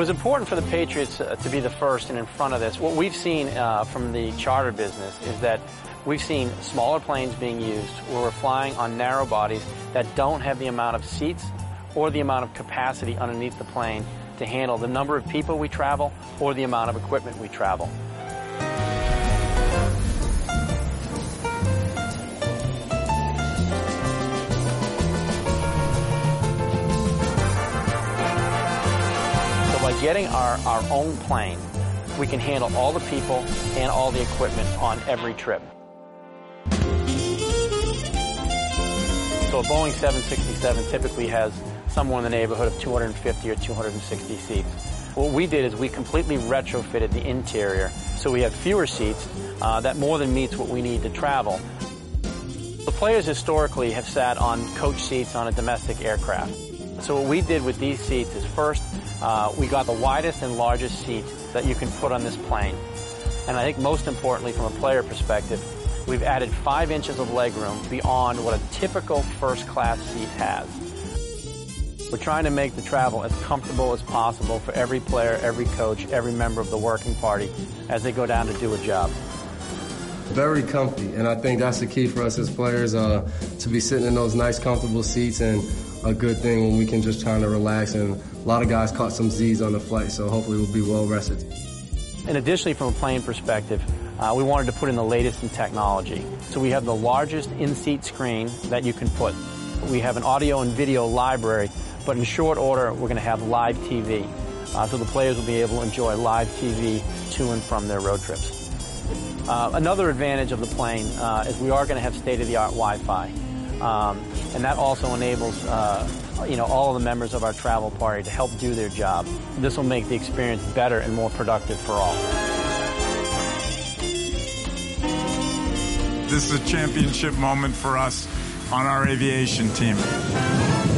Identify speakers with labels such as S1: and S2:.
S1: was important for the Patriots to be the first and in front of this. What we've seen from the charter business is that we've seen smaller planes being used where we're flying on narrow bodies that don't have the amount of seats or the amount of capacity underneath the plane to handle the number of people we travel or the amount of equipment we travel. By getting our own plane, we can handle all the people and all the equipment on every trip. So a Boeing 767 typically has somewhere in the neighborhood of 250 or 260 seats. What we did is we completely retrofitted the interior so we have fewer seats that more than meets what we need to travel. The players historically have sat on coach seats on a domestic aircraft. So what we did with these seats is first, we got the widest and largest seat that you can put on this plane. And I think most importantly from a player perspective, we've added 5 inches of legroom beyond what a typical first-class seat has. We're trying to make the travel as comfortable as possible for every player, every coach, every member of the working party as they go down to do a job.
S2: Very comfy, and I think that's the key for us as players, to be sitting in those nice, comfortable seats, and a good thing when we can just try to relax. And a lot of guys caught some Z's on the flight, so hopefully we'll be well rested.
S1: And additionally, from a plane perspective, we wanted to put in the latest in technology. So we have the largest in-seat screen that you can put. We have an audio and video library, but in short order, we're going to have live TV. So the players will be able to enjoy live TV to and from their road trips. Another advantage of the plane is we are going to have state-of-the-art Wi-Fi. And that also enables all of the members of our travel party to help do their job. This will make the experience better and more productive for all.
S3: This is a championship moment for us on our aviation team.